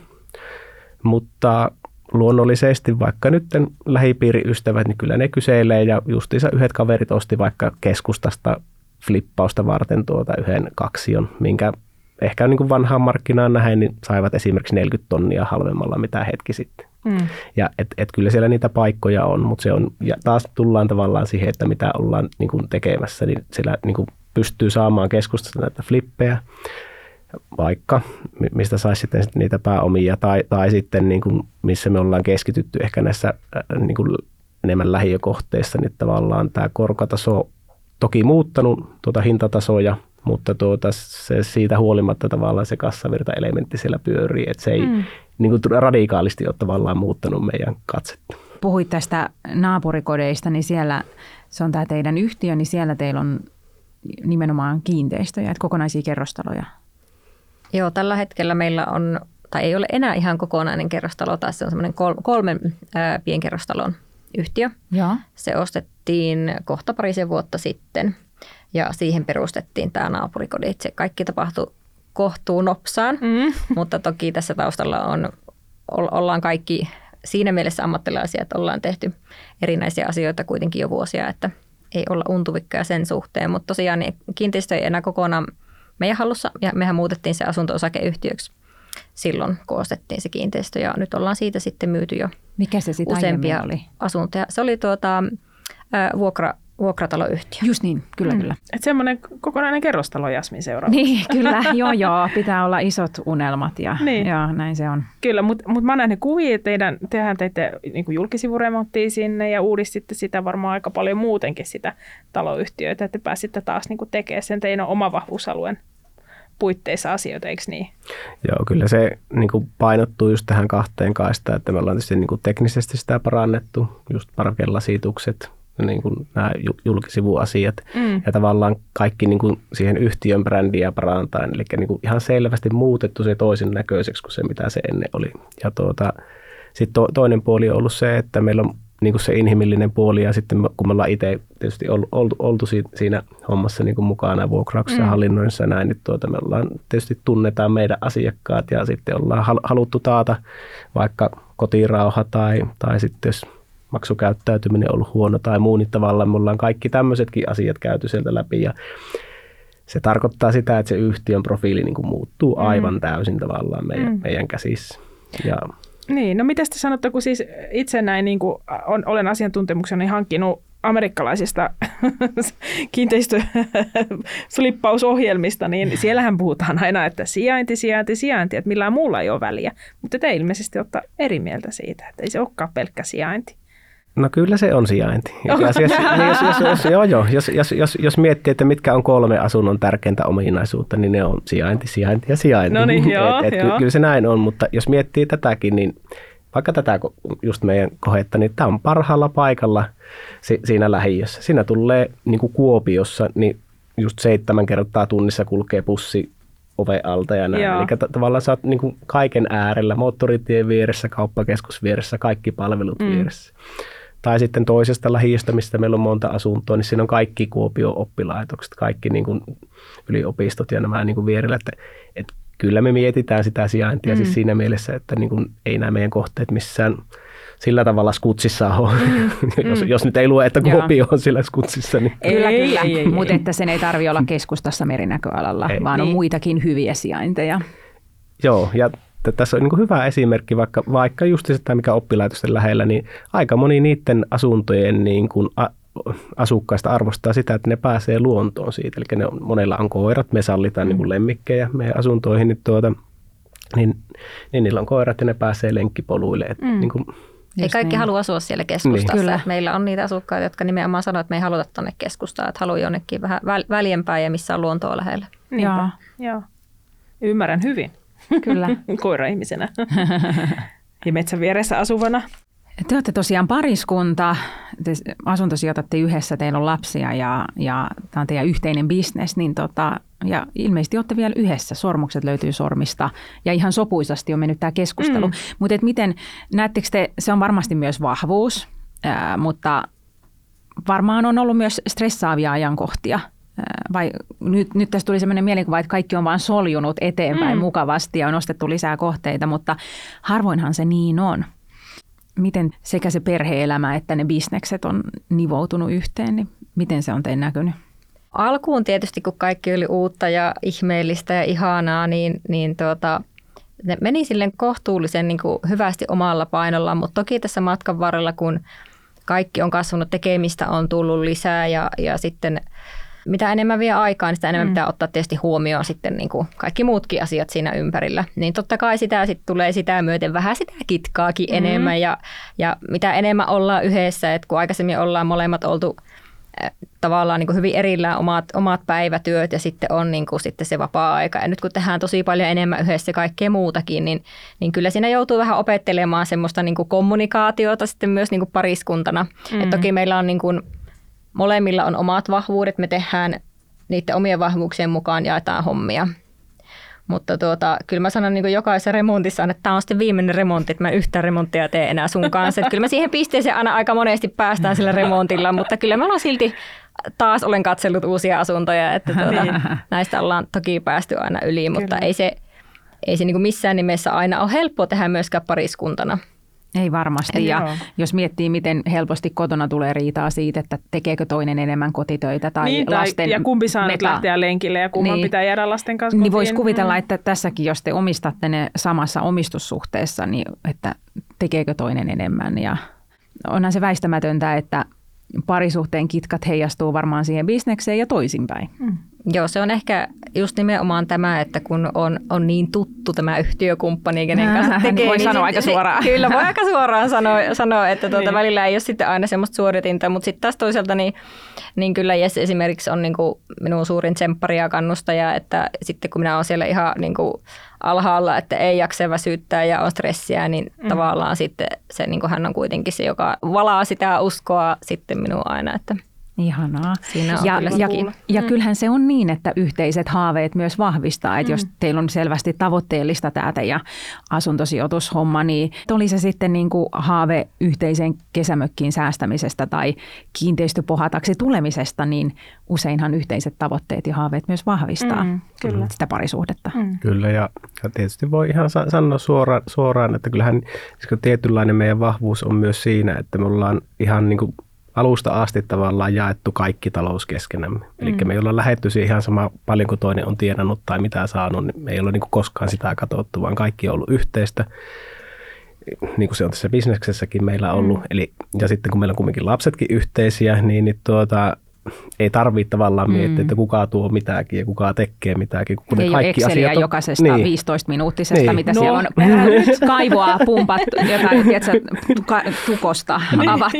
Mutta luonnollisesti vaikka nyt lähipiiriystävät, niin kyllä ne kyselee ja justiinsa yhdet kaverit osti vaikka keskustasta flippausta varten yhden kaksion, minkä ehkä niin kuin vanhaan markkinaan nähden niin saivat esimerkiksi 40 tonnia halvemmalla mitä hetki sitten. Ja et kyllä siellä niitä paikkoja on, mutta se on, ja taas tullaan tavallaan siihen, että mitä ollaan niin kuin tekemässä, niin siellä niin kuin pystyy saamaan keskustasta näitä flippejä, vaikka mistä saisi sitten niitä pääomia tai sitten niin kuin, missä me ollaan keskitytty ehkä näissä niin kuin enemmän lähiökohteissa, niin tavallaan tämä korkotaso toki muuttanut hintatasoja, mutta se siitä huolimatta tavallaan se kassavirta-elementti siellä pyörii, että se ei niin kuin radikaalisti ole tavallaan muuttanut meidän katsetta. Puhuit tästä naapurikodeista, niin siellä se on tämä teidän yhtiö, niin siellä teillä on nimenomaan kiinteistöjä, että kokonaisia kerrostaloja. Joo, tällä hetkellä meillä on, tai ei ole enää ihan kokonainen kerrostalo, tai se on semmoinen 3 pienkerrostalon yhtiö. Ja. Se ostettiin kohta parisen vuotta sitten ja siihen perustettiin tämä naapurikodi. Se kaikki tapahtui kohtuu nopsaan, mutta toki tässä taustalla ollaan kaikki siinä mielessä ammattilaisia, että ollaan tehty erinäisiä asioita kuitenkin jo vuosia, että ei olla untuvikkoja sen suhteen, mutta tosiaan niin kiinteistö ei enää kokonaan meidän hallussa ja mehän muutettiin se asunto-osakeyhtiöksi silloin, kun ostettiin se kiinteistö ja nyt ollaan siitä sitten myyty jo Mikä se sitten useampia oli? asuntoja. Se oli vuokrataloyhtiö. Just niin, kyllä, kyllä. Että semmoinen kokonainen kerrostalo Jasmin seuraava. Niin, kyllä, joo, pitää olla isot unelmat ja, Niin. ja näin se on. Kyllä, mutta mä näen ne kuvia, että tehän teitte niin kuin julkisivuremonttia sinne ja uudistitte sitä varmaan aika paljon muutenkin sitä taloyhtiöitä, että pääsitte taas niin kuin tekemään sen teidän oma vahvuusalueen puitteissa asioita, eikö niin? Joo, kyllä se niin kuin painottuu just tähän kahteen kaistaan, että me ollaan tietysti niin kuin teknisesti sitä parannettu, just parkelasitukset, niin kuin nämä julkisivuasiat ja tavallaan kaikki niin kuin siihen yhtiön brändiä parantaen, eli niin kuin ihan selvästi muutettu se toisen näköiseksi kuin se, mitä se ennen oli. Ja sitten toinen puoli on ollut se, että meillä on niin kuin se inhimillinen puoli ja sitten kun me ollaan itse tietysti oltu siinä hommassa niin kuin mukana vuokrauksessa ja hallinnoinnissa ja näin, niin me ollaan tietysti tunnetaan meidän asiakkaat ja sitten ollaan haluttu taata vaikka kotirauha tai sitten jos maksukäyttäytyminen on ollut huono tai muu, niin tavallaan me ollaan kaikki tämmöisetkin asiat käyty sieltä läpi ja se tarkoittaa sitä, että se yhtiön profiili niin kuin muuttuu aivan täysin tavallaan meidän käsissä. Ja niin, no mitä te sanotte, kun siis itse näin niin kuin olen asiantuntemukseni hankkinut amerikkalaisista kiinteistöflippausohjelmista, niin siellähän puhutaan aina, että sijainti, että millään muulla ei ole väliä. Mutta te ilmeisesti olette eri mieltä siitä, että ei se olekaan pelkkä sijainti. No kyllä se on sijainti. Jos miettii, että mitkä on 3 asunnon tärkeintä ominaisuutta, niin ne on sijainti ja sijainti. No niin, joo. Kyllä se näin on, mutta jos miettii tätäkin, niin vaikka tätä just meidän kohetta, niin tämä on parhaalla paikalla siinä lähiössä. Siinä tulee niin kuin Kuopiossa, niin just 7 kertaa tunnissa kulkee bussi oven alta ja näin. Eli tavallaan sä oot niin kuin kaiken äärellä, moottoritien vieressä, kauppakeskus vieressä, kaikki palvelut vieressä. Tai sitten toisesta lähiöstä, mistä meillä on monta asuntoa, niin siinä on kaikki Kuopion oppilaitokset, kaikki niin kuin yliopistot ja nämä niin kuin vierellä. Että kyllä me mietitään sitä sijaintia siis siinä mielessä, että niin kuin ei nämä meidän kohteet missään sillä tavalla skutsissa ole. Jos nyt ei lue, että Kuopio on sillä skutsissa. Niin. Kyllä. Mutta että sen ei tarvitse olla keskustassa merinäköalalla, vaan on muitakin hyviä sijainteja. Joo, ja tässä on niin kuin hyvä esimerkki, vaikka just sitä, mikä oppilaitosten lähellä, niin aika moni niiden asuntojen niin kuin asukkaista arvostaa sitä, että ne pääsee luontoon siitä. Eli monella on koirat, me sallitaan niin kuin lemmikkejä meidän asuntoihin, niin niillä on koirat ja ne pääsee lenkkipoluille. Niin kuin, ei kaikki halua asua siellä keskustassa. Niin. Meillä on niitä asukkaita, jotka nimenomaan sanoo, että me ei haluta tuonne keskustaan, että haluaa jonnekin vähän väljempää ja missä on luontoa lähellä. Joo. Ymmärrän hyvin. Kyllä. Koira-ihmisenä ja metsän vieressä asuvana. Te olette tosiaan pariskunta, te asuntosijoitatte yhdessä, teillä on lapsia ja tämä on teidän yhteinen bisnes, niin ja ilmeisesti olette vielä yhdessä, sormukset löytyy sormista ja ihan sopuisasti on mennyt tämä keskustelu. Mutta miten, näettekö te, se on varmasti myös vahvuus, mutta varmaan on ollut myös stressaavia ajankohtia. Vai nyt tässä tuli sellainen mielikuva, että kaikki on vaan soljunut eteenpäin mukavasti ja on nostettu lisää kohteita, mutta harvoinhan se niin on. Miten sekä se perhe-elämä että ne bisnekset on nivoutunut yhteen, niin miten se on teidän näkynyt? Alkuun tietysti, kun kaikki oli uutta ja ihmeellistä ja ihanaa, niin ne meni silleen kohtuullisen niin kuin hyvästi omalla painollaan, mutta toki tässä matkan varrella, kun kaikki on kasvanut, tekemistä on tullut lisää ja sitten mitä enemmän vie aikaa, niin sitä enemmän pitää ottaa tietysti huomioon sitten niin kuin kaikki muutkin asiat siinä ympärillä. Niin totta kai sitä sitten tulee sitä myöten vähän sitä kitkaakin enemmän ja mitä enemmän ollaan yhdessä, että kun aikaisemmin ollaan molemmat oltu tavallaan niin kuin hyvin erillään omat päivätyöt ja sitten on niin kuin sitten se vapaa-aika. Ja nyt kun tehdään tosi paljon enemmän yhdessä kaikkea muutakin, niin kyllä siinä joutuu vähän opettelemaan semmoista niin kuin kommunikaatiota sitten myös niin kuin pariskuntana. Et toki meillä on niin kuin molemmilla on omat vahvuudet, me tehdään niiden omien vahvuuksien mukaan, jaetaan hommia. Mutta kyllä mä sanon niin kuin jokaisessa remontissa, että tämä on sitten viimeinen remontti, että mä yhtään remonttia tee enää sun kanssa. Että kyllä me siihen pisteeseen aina aika monesti päästään sillä remontilla, mutta kyllä mä olen silti taas olen katsellut uusia asuntoja, että näistä ollaan toki päästy aina yli, mutta ei se niin kuin missään nimessä aina ole helppoa tehdä myöskään pariskuntana. Ei varmasti. Ja jos miettii, miten helposti kotona tulee riitaa siitä, että tekeekö toinen enemmän kotitöitä tai lasten... Ja kumpi saa nyt lähteä lenkille ja kumman pitää jäädä lasten kanssa kotiin. Niin voisi kuvitella, että tässäkin, jos te omistatte ne samassa omistussuhteessa, niin että tekeekö toinen enemmän. Ja onhan se väistämätöntä, että parisuhteen kitkat heijastuu varmaan siihen bisnekseen ja toisinpäin. Joo, se on ehkä just nimenomaan tämä, että kun on niin tuttu tämä yhtiökumppani, kenen kanssa tekee. Voi sanoa aika suoraan. Kyllä, voi aika suoraan sanoa että välillä ei ole sitten aina semmoista suoritinta, mutta sitten taas toisaalta niin kyllä Jesse esimerkiksi on niin kuin minun suurin tsemppari ja kannustaja, että sitten kun minä olen siellä ihan niin kuin alhaalla, että ei jaksa väsyttää ja on stressiä, niin tavallaan sitten se, niin kuin hän on kuitenkin se, joka valaa sitä uskoa sitten minua aina, että ihanaa. Siinä on ja kyllähän se on niin, että yhteiset haaveet myös vahvistaa, että jos teillä on selvästi tavoitteellista tämä teidän asuntosijoitushomma, niin oli se sitten niin kuin haave yhteisen kesämökkiin säästämisestä tai kiinteistöpohataksi tulemisesta, niin useinhan yhteiset tavoitteet ja haaveet myös vahvistaa sitä parisuhdetta. Kyllä, ja tietysti voi ihan sanoa suoraan, että kyllähän tietynlainen meidän vahvuus on myös siinä, että me ollaan ihan niin kuin alusta asti tavallaan jaettu kaikki talous keskenämme. Eli me ei olla lähdetty siihen ihan sama paljon kuin toinen on tienannut tai mitä saanut, niin me ei ole niin kuin koskaan sitä katsottu, vaan kaikki on ollut yhteistä. Niin kuin se on tässä bisneksessäkin meillä ollut. Eli, ja sitten kun meillä on kumminkin lapsetkin yhteisiä, niin ei tarvitse tavallaan miettiä, että kuka tuo mitäkin ja kuka tekee mitäkin. Kun ei kaikki Exceliä asiat on, jokaisesta 15-minuuttisesta, mitä siellä on kaivoa pumpattu, jotain tukosta avattu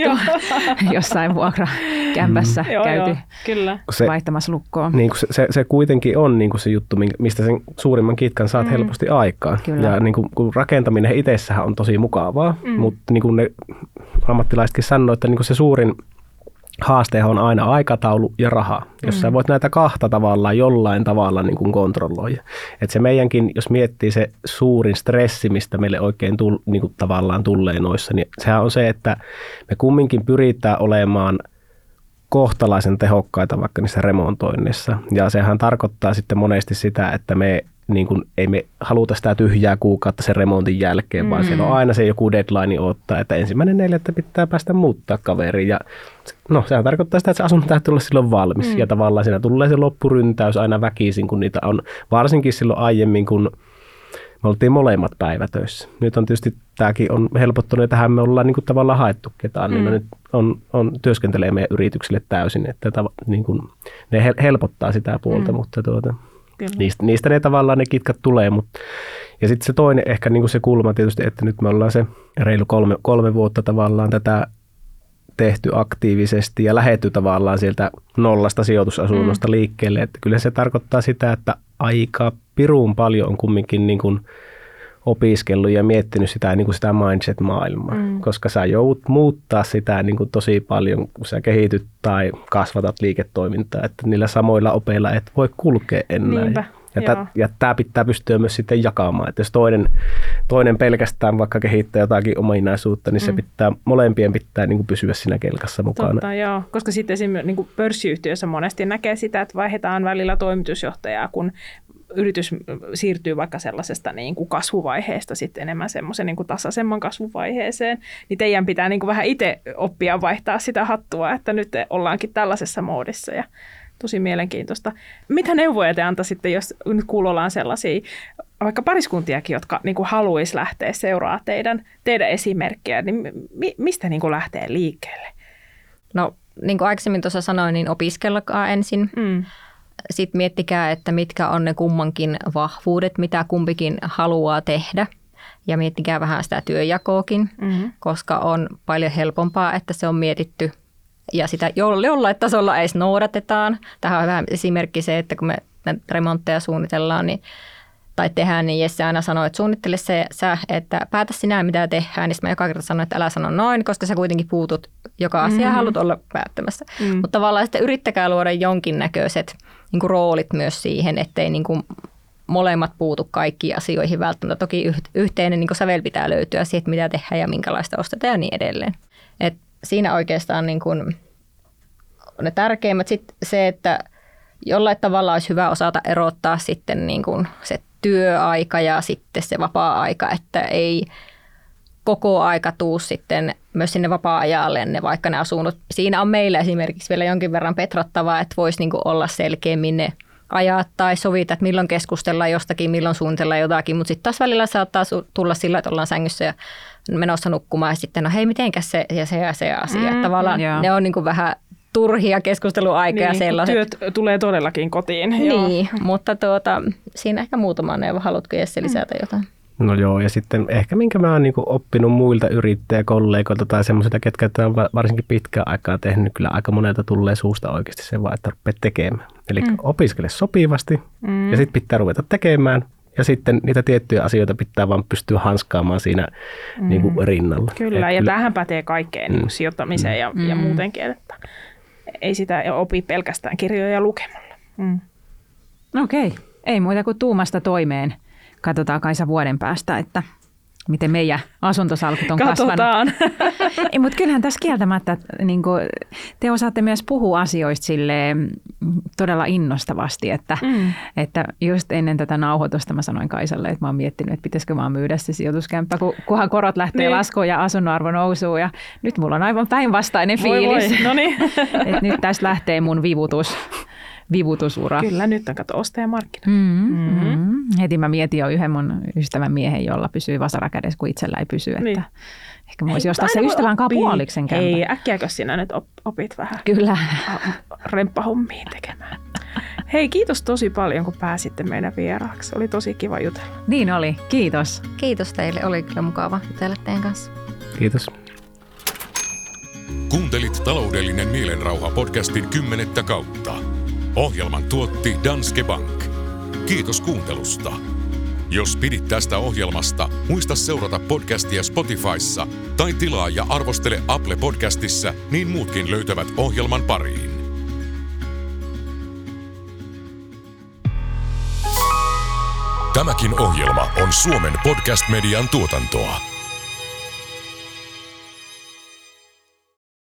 jossain vuokrakämpässä käyty vaihtamassa lukkoon. Niin se kuitenkin on niin kuin se juttu, mistä sen suurimman kitkan saat helposti aikaan. Kyllä. Ja niin kuin rakentaminen itsessähän on tosi mukavaa, mutta niin kuin ne ammattilaisetkin sanoo, että niin kuin se suurin haastehan on aina aikataulu ja raha, jos sä voit näitä kahta tavallaan jollain tavalla niin kuin kontrolloida. Että se meidänkin, jos miettii se suurin stressi, mistä meille oikein niin kuin tavallaan tulee noissa, niin sehän on se, että me kumminkin pyritään olemaan kohtalaisen tehokkaita vaikka niissä remontoinnissa. Ja sehän tarkoittaa sitten monesti sitä, että me niin kuin, ei me haluta sitä tyhjää kuukautta sen remontin jälkeen, vaan siellä on aina se joku deadline odottaa, että 1.4. pitää päästä muuttaa kaveri. Ja no, sehän tarkoittaa sitä, että se asunto täytyy olla silloin valmis. Ja tavallaan siinä tulee se loppuryntäys aina väkisin, kun niitä on varsinkin silloin aiemmin, kun me oltiin molemmat päivätöissä. Nyt on tietysti tämäkin on helpottunut, ja tähän me ollaan niin kuin tavallaan haettu ketään, niin nyt työskentelee meidän yrityksille täysin, että niin kuin, ne helpottaa sitä puolta, mutta niistä ne tavallaan ne kitkat tulee. Ja sitten se toinen ehkä niin kuin se kulma tietysti, että nyt me ollaan se reilu kolme vuotta tavallaan tätä tehty aktiivisesti ja lähdetty tavallaan sieltä nollasta sijoitusasunnosta liikkeelle. Että kyllä se tarkoittaa sitä, että aika pirun paljon on kumminkin niin kuin opiskellut ja miettinyt sitä, niin kuin sitä mindset-maailmaa, koska sä joudut muuttaa sitä niin kuin tosi paljon, kun sä kehityt tai kasvatat liiketoimintaa, että niillä samoilla opeilla et voi kulkea enää. Ja tämä pitää pystyä myös sitten jakamaan, että jos toinen pelkästään vaikka kehittää jotakin ominaisuutta, niin se molempien pitää niin kuin pysyä siinä kelkassa mukana. Totta, joo, koska sitten esimerkiksi niin kuin pörssiyhtiössä monesti näkee sitä, että vaihdetaan välillä toimitusjohtajaa, kun yritys siirtyy vaikka sellaisesta niin kuin kasvuvaiheesta sitten enemmän semmoisen niin kuin tasaisemman kasvuvaiheeseen, niin teidän pitää niin kuin vähän itse oppia vaihtaa sitä hattua, että nyt ollaankin tällaisessa moodissa ja tosi mielenkiintoista. Mitä neuvoja te antaisitte, jos nyt kuulollaan sellaisia vaikka pariskuntiakin, jotka niin kuin haluaisi lähteä seuraamaan teidän esimerkkejä, niin mistä niin kuin lähtee liikkeelle? No niin kuin aikaisemmin tuossa sanoin, niin opiskellakaa ensin. Sitten miettikää, että mitkä on ne kummankin vahvuudet, mitä kumpikin haluaa tehdä. Ja miettikää vähän sitä työjakoakin, koska on paljon helpompaa, että se on mietitty ja sitä jollain tasolla edes noudatetaan. Tähän on vähän esimerkki se, että kun me remontteja suunnitellaan tai tehdään, niin Jesse aina sanoo, että suunnittele sä, että päätä sinä mitä tehdään. Niin mä joka kerta sanon, että älä sano noin, koska sä kuitenkin puutut joka asia haluat olla päättämässä. Mutta tavallaan sitten yrittäkää luoda jonkinnäköiset niin kuin roolit myös siihen, ettei niin kuin molemmat puutu kaikkiin asioihin välttämättä. Toki yhteinen niin kuin sävel pitää löytyä siihen, mitä tehdään ja minkälaista ostetaan ja niin edelleen. Et siinä oikeastaan niin kuin on ne tärkeimmät. Sitten se, että jollain tavalla olisi hyvä osata erottaa sitten niin kuin se työaika ja sitten se vapaa-aika, että ei koko aika tuu sitten myös sinne vapaa-ajalle vaikka ne asunnot. Siinä on meillä esimerkiksi vielä jonkin verran petrattavaa, että voisi niin kuin olla selkeämmin ne ajat tai sovita, että milloin keskustellaan jostakin, milloin suunnitellaan jotakin, mutta sitten taas välillä saattaa tulla sillä, että ollaan sängyssä ja menossa nukkumaan ja sitten, no hei, mitenkäs se ja se asia. Tavallaan ne on niin kuin vähän turhia keskusteluaikoja sellaisia. Työt tulee todellakin kotiin. Niin, mutta siinä ehkä muutama neuvo. Haluatko Jesse lisätä jotain? No joo, ja sitten ehkä minkä mä oon niinku oppinut muilta yrittäjäkollegoilta tai semmoisilta, ketkä on varsinkin pitkään aikaa tehnyt, niin kyllä aika monelta tulee suusta oikeasti se vaan, että rupeat tekemään. Eli opiskele sopivasti ja sitten pitää ruveta tekemään. Ja sitten niitä tiettyjä asioita pitää vaan pystyä hanskaamaan siinä niin kuin rinnalla. Kyllä, ja tämähän pätee kaikkeen niin kuin sijoittamiseen ja muutenkin, että ei sitä opi pelkästään kirjoja lukemalla. Okei, ei muuta kuin tuumasta toimeen. Katsotaan Kaisa vuoden päästä, että miten meidän asuntosalkut on kasvanut. Ei, mutta kyllähän tässä kieltämättä niin kuin, te osaatte myös puhua asioista silleen, todella innostavasti, että just ennen tätä nauhoitusta mä sanoin Kaisalle, että mä oon miettinyt, että pitäisikö vaan myydä se sijoituskämppä, kunhan korot lähtee laskuun ja asunnon arvo nousuu. Ja nyt mulla on aivan päinvastainen fiilis. No niin. Että nyt tästä lähtee mun vivutusura. Kyllä, nyt on kato ostajamarkkina. Heti mä mietin jo yhden mun ystävän miehen, jolla pysyy vasara kädessä, kun itsellä ei pysy. Että ehkä mä voisin ostaa se ystävän kanssa puoliksen kämpän. Ei, äkkiäkö sinä nyt opit vähän kyllä remppahommiin tekemään. Hei, kiitos tosi paljon, kun pääsitte meidän vieraaksi. Oli tosi kiva jutella. Niin oli, kiitos. Kiitos teille, oli kyllä mukava jutella teidän kanssa. Kiitos. Kuuntelit Taloudellinen mielenrauha podcastin 10. kautta. Ohjelman tuotti Danske Bank. Kiitos kuuntelusta. Jos pidit tästä ohjelmasta, muista seurata podcastia Spotifyssa tai tilaa ja arvostele Apple Podcastissa, niin muutkin löytävät ohjelman pariin. Tämäkin ohjelma on Suomen podcast-median tuotantoa.